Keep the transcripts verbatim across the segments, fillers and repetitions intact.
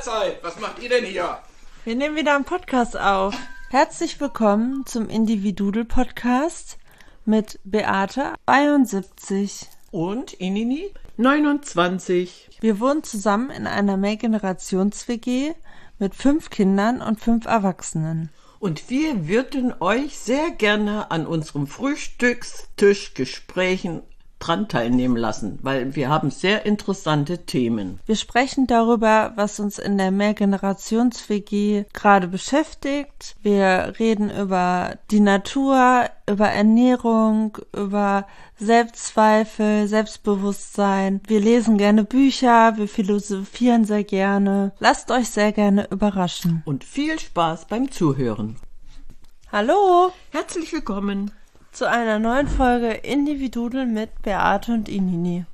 Mahlzeit. Was macht ihr denn hier? Wir nehmen wieder einen Podcast auf. Herzlich willkommen zum Individudel-Podcast mit Beate, zweiundsiebzig. Und Inini, neunundzwanzig. Wir wohnen zusammen in einer Mehrgenerations-W G mit fünf Kindern und fünf Erwachsenen. Und wir würden euch sehr gerne an unserem Frühstückstischgesprächen dran teilnehmen lassen, weil wir haben sehr interessante Themen. Wir sprechen darüber, was uns in der Mehrgenerations-W G gerade beschäftigt. Wir reden über die Natur, über Ernährung, über Selbstzweifel, Selbstbewusstsein. Wir lesen gerne Bücher, wir philosophieren sehr gerne. Lasst euch sehr gerne überraschen. Und viel Spaß beim Zuhören. Hallo! Herzlich willkommen zu einer neuen Folge Individudel mit Beate und Inini.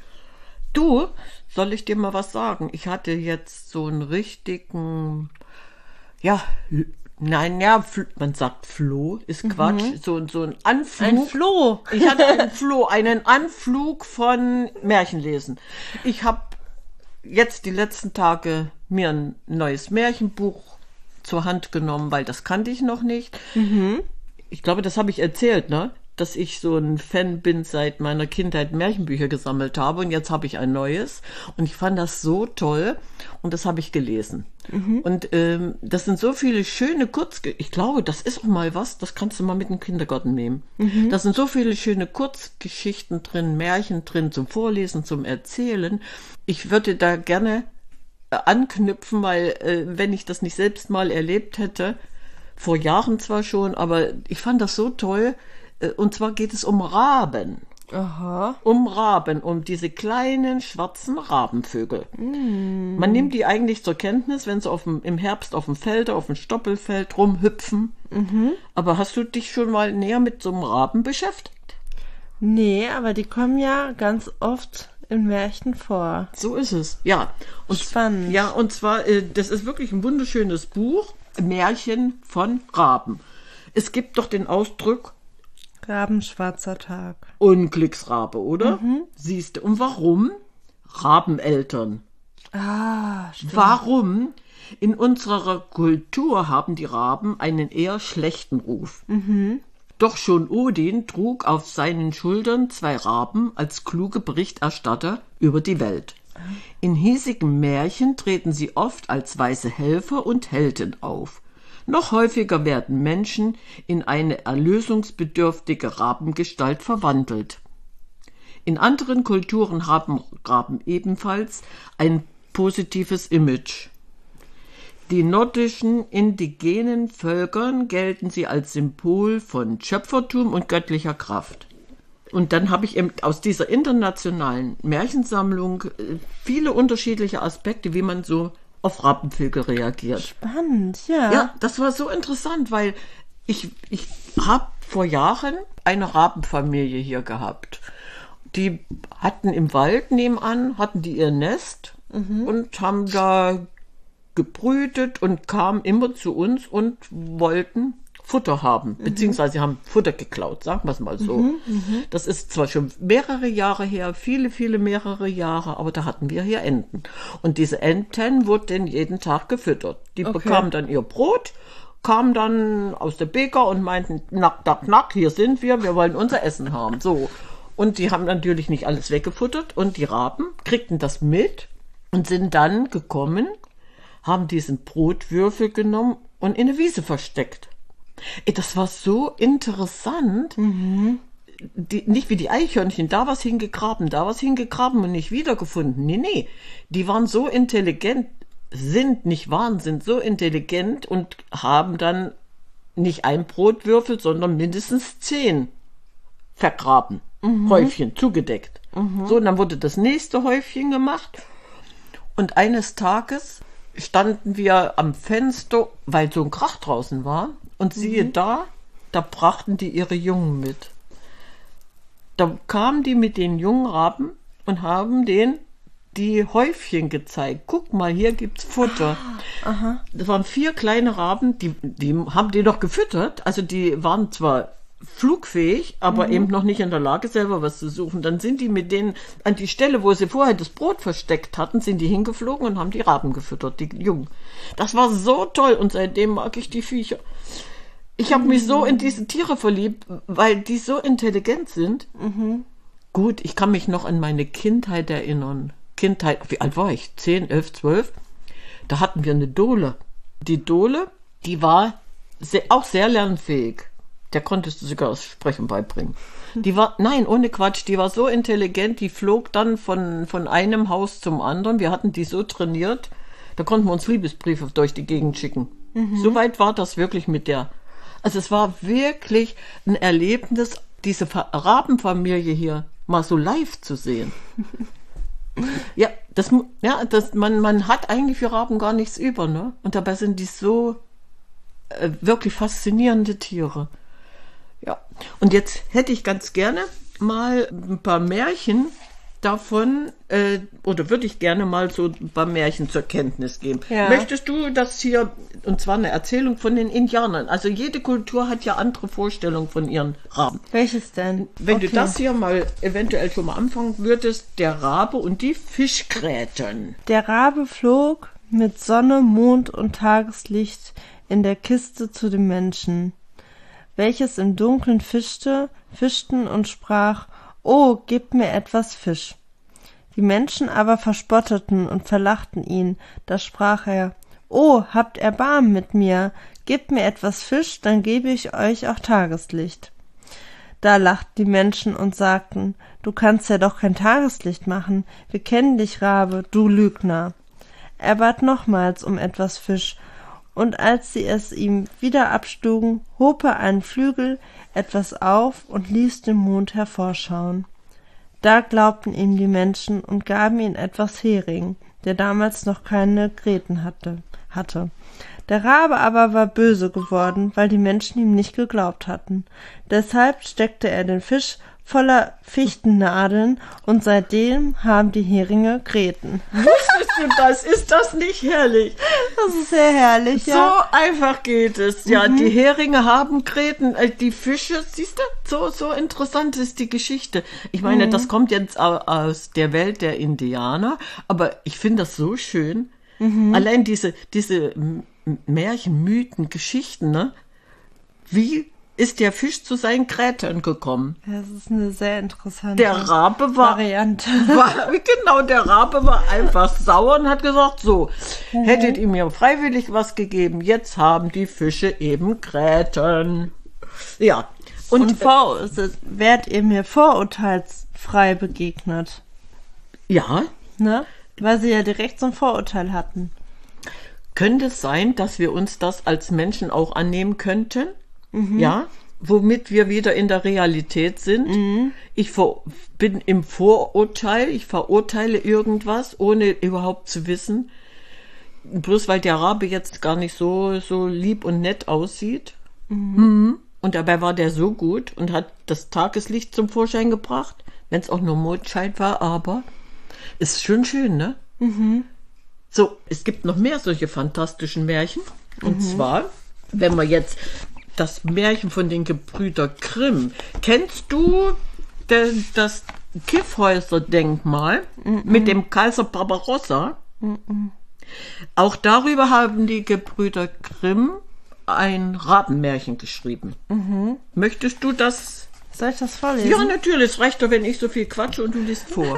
Du, soll ich dir mal was sagen? Ich hatte jetzt so einen richtigen, ja, nein, ja, man sagt Floh, ist Quatsch, mhm. so, so ein Anflug. Ein Floh. Ich hatte einen Floh, einen Anflug von Märchenlesen. Ich habe jetzt die letzten Tage mir ein neues Märchenbuch zur Hand genommen, weil das kannte ich noch nicht. Mhm. Ich glaube, das habe ich erzählt, ne? Dass ich so ein Fan bin, seit meiner Kindheit Märchenbücher gesammelt habe und jetzt habe ich ein neues und ich fand das so toll und das habe ich gelesen. Mhm. Und ähm, das sind so viele schöne Kurzgeschichten. Ich glaube, das ist auch mal was, das kannst du mal mit in den Kindergarten nehmen. Mhm. Da sind so viele schöne Kurzgeschichten drin, Märchen drin zum Vorlesen, zum Erzählen. Ich würde da gerne äh, anknüpfen, weil äh, wenn ich das nicht selbst mal erlebt hätte, vor Jahren zwar schon, aber ich fand das so toll. Und zwar geht es um Raben. Aha. Um Raben, um diese kleinen schwarzen Rabenvögel. Mm. Man nimmt die eigentlich zur Kenntnis, wenn sie auf dem, im Herbst auf dem Feld, auf dem Stoppelfeld rumhüpfen. Mhm. Aber hast du dich schon mal näher mit so einem Raben beschäftigt? Nee, aber die kommen ja ganz oft in Märchen vor. So ist es, ja. Und spannend. Ja, und zwar, das ist wirklich ein wunderschönes Buch. Märchen von Raben. Es gibt doch den Ausdruck Rabenschwarzer Tag. Unglücksrabe, oder? Mhm. Siehst du. Und warum? Rabeneltern. Ah, stimmt. Warum? In unserer Kultur haben die Raben einen eher schlechten Ruf. Mhm. Doch schon Odin trug auf seinen Schultern zwei Raben als kluge Berichterstatter über die Welt. In hiesigen Märchen treten sie oft als weise Helfer und Helden auf. Noch häufiger werden Menschen in eine erlösungsbedürftige Rabengestalt verwandelt. In anderen Kulturen haben Raben ebenfalls ein positives Image. Die nordischen indigenen Völkern gelten sie als Symbol von Schöpfertum und göttlicher Kraft. Und dann habe ich eben aus dieser internationalen Märchensammlung viele unterschiedliche Aspekte, wie man so auf Rabenvögel reagiert. Spannend, ja. Ja, das war so interessant, weil ich, ich habe vor Jahren eine Rabenfamilie hier gehabt. Die hatten im Wald nebenan, hatten die ihr Nest Mhm. und haben da gebrütet und kamen immer zu uns und wollten Futter haben, beziehungsweise sie haben Futter geklaut, sagen wir es mal so. Mhm, mh. Das ist zwar schon mehrere Jahre her, viele, viele mehrere Jahre, aber da hatten wir hier Enten. Und diese Enten wurden jeden Tag gefüttert. Die Okay. bekamen dann ihr Brot, kamen dann aus der Bäcker und meinten, knack, knack, knack, hier sind wir, wir wollen unser Essen haben. So. Und die haben natürlich nicht alles weggefuttert und die Raben kriegten das mit und sind dann gekommen, haben diesen Brotwürfel genommen und in eine Wiese versteckt. Das war so interessant. Mhm. Die, nicht wie die Eichhörnchen, da was hingegraben, da was hingegraben und nicht wiedergefunden. Nee, nee, die waren so intelligent, sind, nicht waren, sind so intelligent und haben dann nicht ein Brotwürfel, sondern mindestens zehn vergraben. Mhm. Häufchen, zugedeckt. Mhm. So, und dann wurde das nächste Häufchen gemacht. Und eines Tages standen wir am Fenster, weil so ein Krach draußen war. Und siehe Mhm. da, da brachten die ihre Jungen mit. Da kamen die mit den jungen Raben und haben denen die Häufchen gezeigt. Guck mal, hier gibt's Futter. Ah, aha. Das waren vier kleine Raben, die, die haben die noch gefüttert. Also die waren zwar flugfähig, aber mhm. eben noch nicht in der Lage, selber was zu suchen. Dann sind die mit denen an die Stelle, wo sie vorher das Brot versteckt hatten, sind die hingeflogen und haben die Raben gefüttert, die Jungen. Das war so toll und seitdem mag ich die Viecher. Ich habe mich so in diese Tiere verliebt, weil die so intelligent sind. Mhm. Gut, ich kann mich noch an meine Kindheit erinnern. Kindheit, wie alt war ich? Zehn, elf, zwölf? Da hatten wir eine Dole. Die Dole, die war sehr, auch sehr lernfähig. Der konntest du sogar das Sprechen beibringen. Die war, nein, ohne Quatsch, die war so intelligent, die flog dann von, von einem Haus zum anderen. Wir hatten die so trainiert, da konnten wir uns Liebesbriefe durch die Gegend schicken. Mhm. So weit war das wirklich mit der. Also es war wirklich ein Erlebnis, diese Rabenfamilie hier mal so live zu sehen. Ja, das, ja das, man, man hat eigentlich für Raben gar nichts über, ne? Und dabei sind die so äh, wirklich faszinierende Tiere. Ja, und jetzt hätte ich ganz gerne mal ein paar Märchen davon, äh, oder würde ich gerne mal so ein paar Märchen zur Kenntnis geben. Ja. Möchtest du das hier, und zwar eine Erzählung von den Indianern, also jede Kultur hat ja andere Vorstellungen von ihren Raben. Welches denn? Wenn okay. du das hier mal eventuell schon mal anfangen würdest, der Rabe und die Fischgräten. Der Rabe flog mit Sonne, Mond und Tageslicht in der Kiste zu dem Menschen, welches im Dunkeln fischte, fischten und sprach: »Oh, gebt mir etwas Fisch.« Die Menschen aber verspotteten und verlachten ihn. Da sprach er: »Oh, habt Erbarmen mit mir, gebt mir etwas Fisch, dann gebe ich euch auch Tageslicht.« Da lachten die Menschen und sagten: »Du kannst ja doch kein Tageslicht machen, wir kennen dich, Rabe, du Lügner.« Er bat nochmals um etwas Fisch, und als sie es ihm wieder abschlugen, hob er einen Flügel etwas auf und ließ den Mond hervorschauen. Da glaubten ihm die Menschen und gaben ihm etwas Hering, der damals noch keine Gräten hatte. hatte. Der Rabe aber war böse geworden, weil die Menschen ihm nicht geglaubt hatten. Deshalb steckte er den Fisch voller Fichtennadeln und seitdem haben die Heringe Gräten. Wusstest du das? Ist das nicht herrlich? Das ist sehr herrlich, ja. So einfach geht es. Ja, mhm. Die Heringe haben Gräten, die Fische, siehst du, so, so interessant ist die Geschichte. Ich meine, mhm. das kommt jetzt aus der Welt der Indianer, aber ich finde das so schön. Mhm. Allein diese, diese Märchen, Mythen, Geschichten, ne? Wie ist der Fisch zu seinen Grätern gekommen? Das ist eine sehr interessante der Rabe war, Variante. War, genau, der Rabe war einfach sauer und hat gesagt, so, mhm. hättet ihr mir freiwillig was gegeben, jetzt haben die Fische eben Gräten. Ja. Und, und vor, wärt ihr mir vorurteilsfrei begegnet? Ja. Ne? Weil sie ja direkt so ein Vorurteil hatten. Könnte es sein, dass wir uns das als Menschen auch annehmen könnten? Mhm. Ja, womit wir wieder in der Realität sind. Mhm. Ich vor, bin im Vorurteil, ich verurteile irgendwas, ohne überhaupt zu wissen. Bloß weil der Rabe jetzt gar nicht so, so lieb und nett aussieht. Mhm. Mhm. Und dabei war der so gut und hat das Tageslicht zum Vorschein gebracht, wenn es auch nur Mondschein war, aber ist schon schön, ne? Mhm. So, es gibt noch mehr solche fantastischen Märchen. Und mhm. zwar, wenn wir jetzt das Märchen von den Gebrüder Grimm. Kennst du de, das Kyffhäuser-Denkmal mm-mm. mit dem Kaiser Barbarossa? Mm-mm. Auch darüber haben die Gebrüder Grimm ein Rabenmärchen geschrieben. Mhm. Möchtest du das? Soll ich das vorlesen? Ja, natürlich. Es reicht doch, wenn ich so viel quatsche und du liest vor.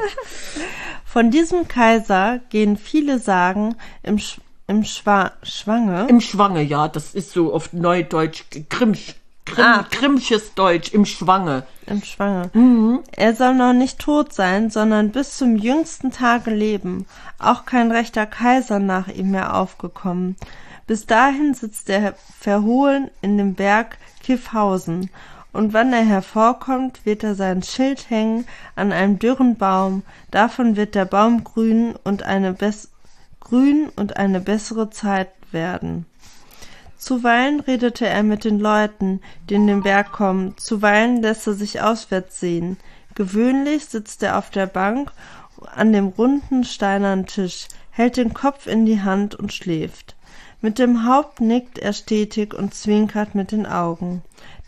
Von diesem Kaiser gehen viele Sagen im Sch- Im Schwa- Schwange? Im Schwange, ja. Das ist so auf Neudeutsch, Grimm, Grimm, ah. Grimmsches Deutsch, im Schwange. Im Schwange. Mhm. Er soll noch nicht tot sein, sondern bis zum jüngsten Tage leben. Auch kein rechter Kaiser nach ihm mehr aufgekommen. Bis dahin sitzt er verhohlen in dem Berg Kyffhausen. Und wann er hervorkommt, wird er sein Schild hängen an einem dürren Baum. Davon wird der Baum grün und eine bessere grün und eine bessere Zeit werden. Zuweilen redete er mit den Leuten, die in den Berg kommen, zuweilen lässt er sich auswärts sehen. Gewöhnlich sitzt er auf der Bank an dem runden steinernen Tisch, hält den Kopf in die Hand und schläft. Mit dem Haupt nickt er stetig und zwinkert mit den Augen.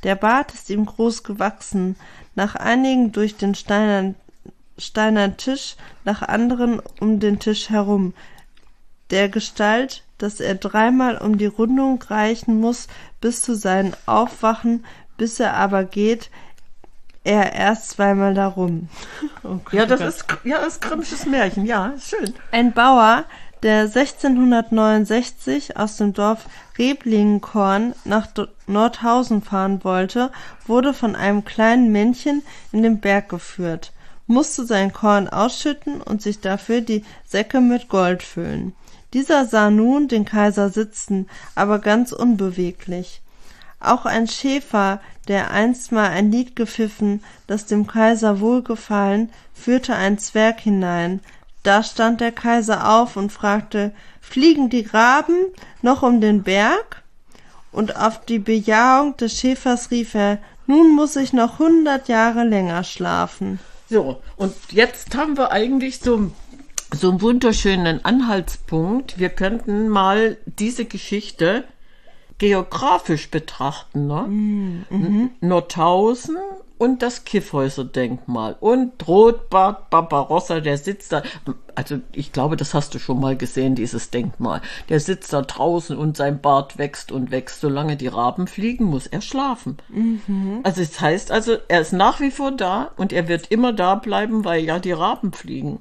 Der Bart ist ihm groß gewachsen, nach einigen durch den steinernen, steinernen Tisch, nach anderen um den Tisch herum, der Gestalt, dass er dreimal um die Rundung reichen muss bis zu seinem Aufwachen, bis er aber geht, er erst zweimal darum. Oh Gott, ja, das ist, ja, das ist Grimmsches Märchen, ja, ist schön. Ein Bauer, der sechzehnhundertneunundsechzig aus dem Dorf Reblingenkorn nach Nordhausen fahren wollte, wurde von einem kleinen Männchen in den Berg geführt, musste sein Korn ausschütten und sich dafür die Säcke mit Gold füllen. Dieser sah nun den Kaiser sitzen, aber ganz unbeweglich. Auch ein Schäfer, der einstmal ein Lied gepfiffen, das dem Kaiser wohlgefallen, führte einen Zwerg hinein. Da stand der Kaiser auf und fragte, »Fliegen die Raben noch um den Berg?« Und auf die Bejahung des Schäfers rief er, »Nun muss ich noch hundert Jahre länger schlafen.« So, und jetzt haben wir eigentlich so, so einen wunderschönen Anhaltspunkt. Wir könnten mal diese Geschichte geografisch betrachten, ne? Mhm. Nordhausen und das Kyffhäuser-Denkmal und Rotbart Barbarossa, der sitzt da, also ich glaube, das hast du schon mal gesehen, dieses Denkmal. Der sitzt da draußen und sein Bart wächst und wächst. Solange die Raben fliegen, muss er schlafen. Mhm. Also das heißt also, er ist nach wie vor da und er wird immer da bleiben, weil ja die Raben fliegen.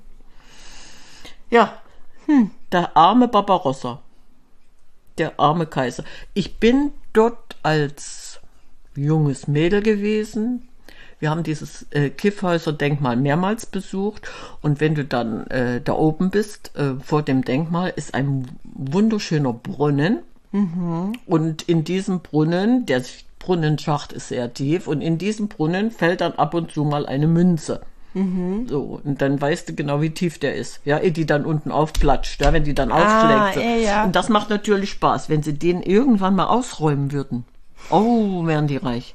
Ja, hm. Der arme Barbarossa. Der arme Kaiser. Ich bin dort als junges Mädel gewesen. Wir haben dieses äh, Kyffhäuser-Denkmal mehrmals besucht. Und wenn du dann äh, da oben bist, äh, vor dem Denkmal, ist ein wunderschöner Brunnen. Mhm. Und in diesem Brunnen, der Brunnenschacht ist sehr tief, und in diesem Brunnen fällt dann ab und zu mal eine Münze. Mhm. So, und dann weißt du genau, wie tief der ist. Ja, ehe die dann unten aufplatscht, ja, wenn die dann ah, aufschlägt. Ey, ja. Und das macht natürlich Spaß, wenn sie den irgendwann mal ausräumen würden. Oh, wären die reich.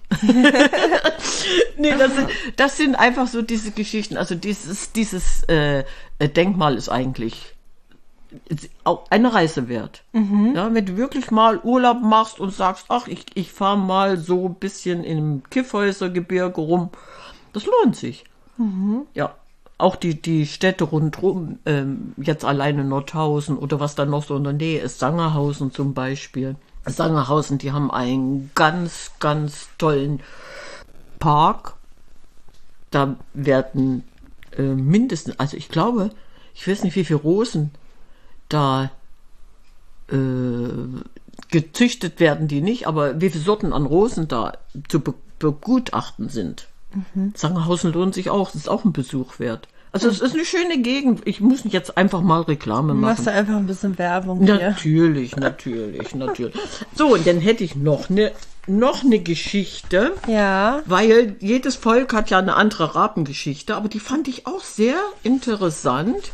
Nee, das sind, das sind einfach so diese Geschichten. Also dieses, dieses äh, Denkmal ist eigentlich auch eine Reise wert. Mhm. Ja, wenn du wirklich mal Urlaub machst und sagst, ach, ich, ich fahre mal so ein bisschen im Kyffhäusergebirge rum, das lohnt sich. Mhm. Ja, auch die, die Städte rundherum, ähm, jetzt alleine Nordhausen oder was da noch so in der Nähe ist, Sangerhausen zum Beispiel. Sangerhausen, die haben einen ganz, ganz tollen Park. Da werden äh, mindestens, also ich glaube, ich weiß nicht, wie viele Rosen da äh, gezüchtet werden, die nicht, aber wie viele Sorten an Rosen da zu be- begutachten sind. Mhm. Sangerhausen lohnt sich auch, das ist auch ein Besuch wert. Also es ist eine schöne Gegend. Ich muss jetzt einfach mal Reklame machen. Machst du einfach ein bisschen Werbung hier? Natürlich, natürlich, natürlich. So, und dann hätte ich noch eine noch eine Geschichte. Ja. Weil jedes Volk hat ja eine andere Rabengeschichte, aber die fand ich auch sehr interessant.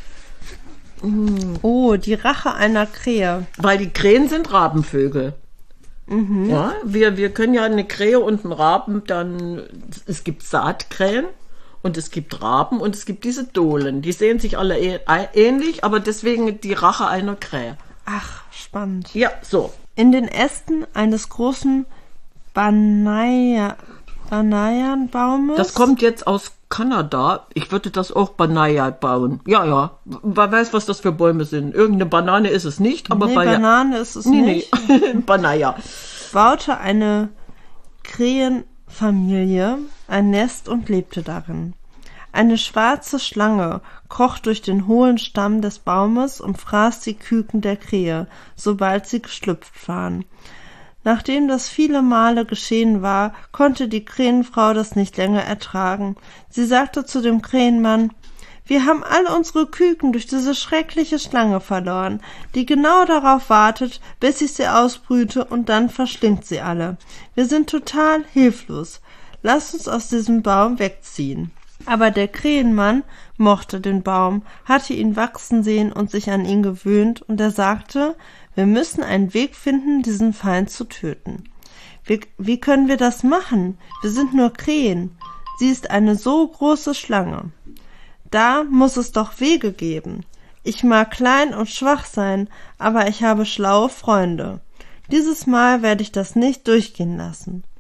Oh, die Rache einer Krähe. Weil die Krähen sind Rabenvögel. Mhm. Ja, wir, wir können ja eine Krähe und einen Raben dann, es gibt Saatkrähen und es gibt Raben und es gibt diese Dohlen. Die sehen sich alle ähnlich, aber deswegen die Rache einer Krähe. Ach, spannend. Ja, so. In den Ästen eines großen Banaya, Banayanbaumes. Das kommt jetzt aus Kanada. Ich würde das auch Banaya bauen. Ja, ja. Wer weiß, was das für Bäume sind. Irgendeine Banane ist es nicht, aber nee, bei Banane ist es nee, nicht. Nee. Banaya. Baute eine Krähenfamilie ein Nest und lebte darin. Eine schwarze Schlange kroch durch den hohlen Stamm des Baumes und fraß die Küken der Krähe, sobald sie geschlüpft waren. Nachdem das viele Male geschehen war, konnte die Krähenfrau das nicht länger ertragen. Sie sagte zu dem Krähenmann: »Wir haben all unsere Küken durch diese schreckliche Schlange verloren, die genau darauf wartet, bis ich sie ausbrüte, und dann verschlingt sie alle. Wir sind total hilflos. Lass uns aus diesem Baum wegziehen.« Aber der Krähenmann mochte den Baum, hatte ihn wachsen sehen und sich an ihn gewöhnt, und er sagte: »Wir müssen einen Weg finden, diesen Feind zu töten. Wie, wie können wir das machen? Wir sind nur Krähen. Sie ist eine so große Schlange. Da muss es doch Wege geben. Ich mag klein und schwach sein, aber ich habe schlaue Freunde. Dieses Mal werde ich das nicht durchgehen lassen.«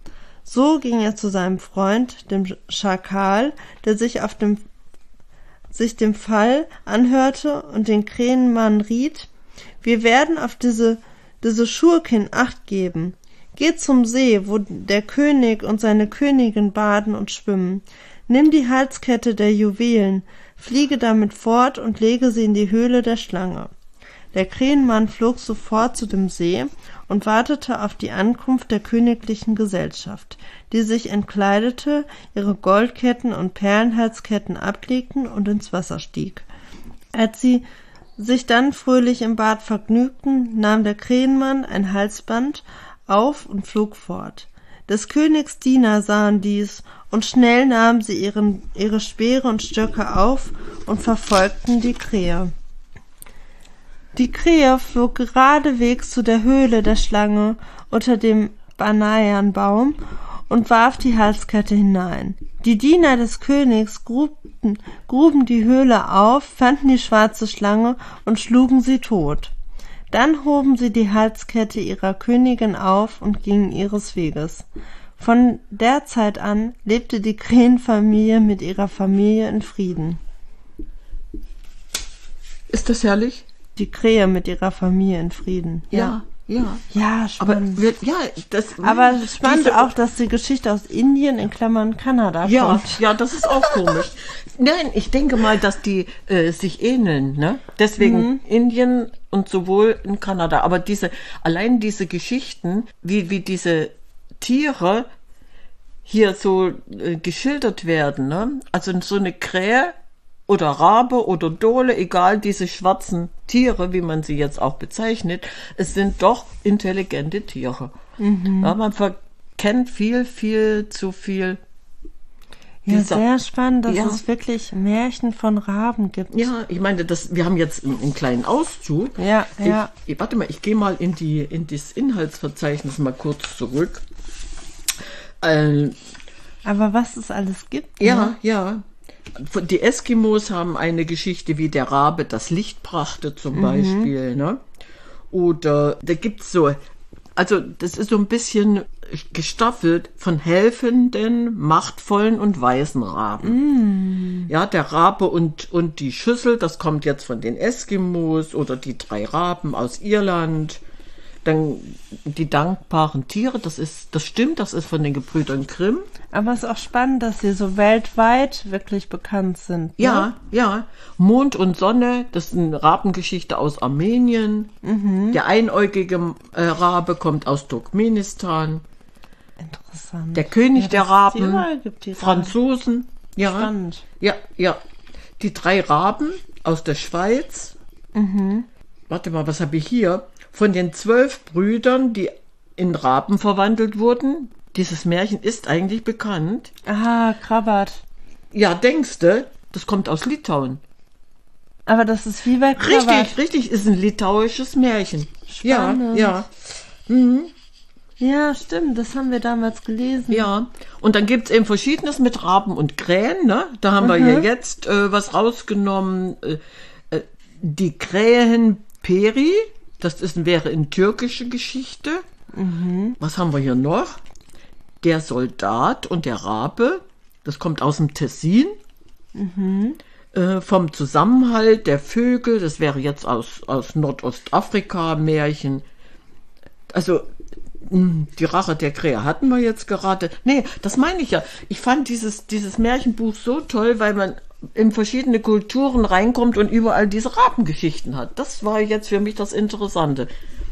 So ging er zu seinem Freund, dem Schakal, der sich auf dem sich dem Fall anhörte und den Krähenmann riet: Wir werden auf diese diese Schurkin Acht geben. Geh zum See, wo der König und seine Königin baden und schwimmen. Nimm die Halskette der Juwelen, fliege damit fort und lege sie in die Höhle der Schlange. Der Krähenmann flog sofort zu dem See und wartete auf die Ankunft der königlichen Gesellschaft, die sich entkleidete, ihre Goldketten und Perlenhalsketten ablegten und ins Wasser stieg. Als sie sich dann fröhlich im Bad vergnügten, nahm der Krähenmann ein Halsband auf und flog fort. Des Königs Diener sahen dies, und schnell nahmen sie ihren, ihre Speere und Stöcke auf und verfolgten die Krähe. Die Krähe flog geradewegs zu der Höhle der Schlange unter dem Bananenbaum und warf die Halskette hinein. Die Diener des Königs grubten, gruben die Höhle auf, fanden die schwarze Schlange und schlugen sie tot. Dann hoben sie die Halskette ihrer Königin auf und gingen ihres Weges. Von der Zeit an lebte die Krähenfamilie mit ihrer Familie in Frieden. Ist das herrlich? Die Krähe mit ihrer Familie in Frieden. Ja, ja. Ja, spannend. Aber wir, ja, das, Aber spannend diese, auch, dass die Geschichte aus Indien in Klammern Kanada ja, kommt. Ja, das ist auch komisch. Nein, ich denke mal, dass die äh, sich ähneln, ne? Deswegen mhm. Indien und sowohl in Kanada. Aber diese, allein diese Geschichten, wie, wie diese Tiere hier so äh, geschildert werden, ne? Also so eine Krähe oder Rabe oder Dole, egal, diese schwarzen Tiere, wie man sie jetzt auch bezeichnet, es sind doch intelligente Tiere. Mhm. Ja, man verkennt viel, viel zu viel. Ja, dieser, sehr spannend, dass ja. es wirklich Märchen von Raben gibt. Ja, ich meine, das, wir haben jetzt einen, einen kleinen Auszug. Ja, ja. Ich, ich, warte mal, ich gehe mal in, die, in das Inhaltsverzeichnis mal kurz zurück. Äh, Aber was es alles gibt. Ja, ne? ja. Die Eskimos haben eine Geschichte, wie der Rabe das Licht brachte zum mhm. Beispiel. Ne? Oder da gibt's so, also das ist so ein bisschen gestaffelt von helfenden, machtvollen und weisen Raben. Mm. Ja, der Rabe und, und die Schüssel, das kommt jetzt von den Eskimos, oder die drei Raben aus Irland. Dann die dankbaren Tiere, das ist, das stimmt, das ist von den Gebrüdern Grimm. Aber es ist auch spannend, dass sie so weltweit wirklich bekannt sind. Ne? Ja, ja. Mond und Sonne, das ist eine Rabengeschichte aus Armenien. Mhm. Der einäugige äh, Rabe kommt aus Turkmenistan. Interessant. Der König ja, der Raben, gibt, die Franzosen. Ja, spannend. Ja, ja. Die drei Raben aus der Schweiz. Mhm. Warte mal, was habe ich hier? Von den zwölf Brüdern, die in Raben verwandelt wurden. Dieses Märchen ist eigentlich bekannt. Aha, Krabat. Ja, denkste, das kommt aus Litauen. Aber das ist wie bei Krabat. Richtig, richtig, ist ein litauisches Märchen. Spannend. Ja, ja. Mhm. Ja, stimmt, das haben wir damals gelesen. Ja, und dann gibt's eben Verschiedenes mit Raben und Krähen, ne? Da haben mhm. wir ja jetzt äh, was rausgenommen. Äh, äh, die Krähen Peri. Das ist, wäre eine türkische Geschichte. Mhm. Was haben wir hier noch? Der Soldat und der Rabe. Das kommt aus dem Tessin. Mhm. Äh, vom Zusammenhalt der Vögel. Das wäre jetzt aus, aus Nordostafrika Märchen. Also mh, die Rache der Krähe hatten wir jetzt gerade. Nee, das meine ich ja. Ich fand dieses, dieses Märchenbuch so toll, weil man in verschiedene Kulturen reinkommt und überall diese Rabengeschichten hat. Das war jetzt für mich das Interessante.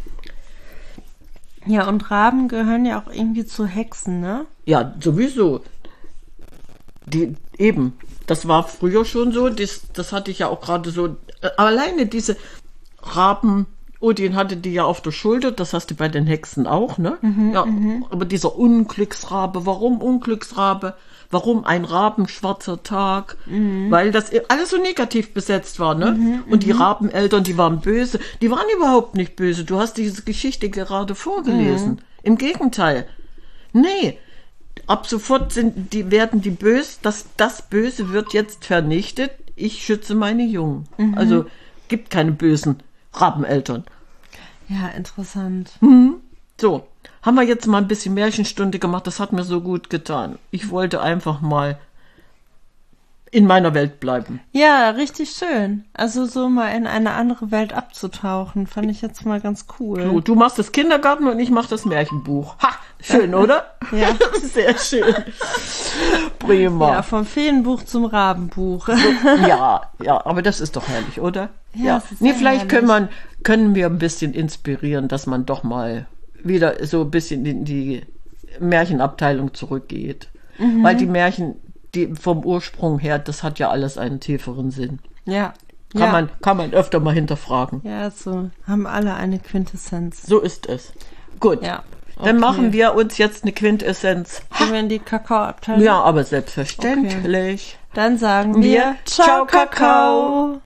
Ja, und Raben gehören ja auch irgendwie zu Hexen, ne? Ja, sowieso. Die, eben, das war früher schon so, das, das hatte ich ja auch gerade so, äh, alleine diese Raben, Odin hatte die ja auf der Schulter, das hast du bei den Hexen auch, ne? Mhm, ja, mhm. Aber dieser Unglücksrabe, warum Unglücksrabe? Warum ein rabenschwarzer Tag? Mhm. Weil das alles so negativ besetzt war, ne? Mhm, und die Rabeneltern, die waren böse. Die waren überhaupt nicht böse. Du hast diese Geschichte gerade vorgelesen. Mhm. Im Gegenteil. Nee. Ab sofort sind die, werden die böse, das, das Böse wird jetzt vernichtet. Ich schütze meine Jungen. Mhm. Also gibt keine bösen Rabeneltern. Ja, interessant. Mhm. So, haben wir jetzt mal ein bisschen Märchenstunde gemacht. Das hat mir so gut getan. Ich wollte einfach mal in meiner Welt bleiben. Ja, richtig schön. Also so mal in eine andere Welt abzutauchen, fand ich jetzt mal ganz cool. So, du machst das Kindergarten und ich mach das Märchenbuch. Ha, schön, oder? Ja. Sehr schön. Prima. Ja, vom Feenbuch zum Rabenbuch. So, ja, ja, aber das ist doch herrlich, oder? Ja, das ist Nee, sehr vielleicht können, herrlich. man, können wir ein bisschen inspirieren, dass man doch mal wieder so ein bisschen in die Märchenabteilung zurückgeht. Mhm. Weil die Märchen, die vom Ursprung her, das hat ja alles einen tieferen Sinn. Ja. Kann, ja. man, kann man öfter mal hinterfragen. Ja, so haben alle eine Quintessenz. So ist es. Gut. Ja. Okay. Dann machen wir uns jetzt eine Quintessenz. Gehen wir in die Kakaoabteilung? Ja, aber selbstverständlich. Okay. Dann sagen wir, Wir Ciao, Ciao, Kakao.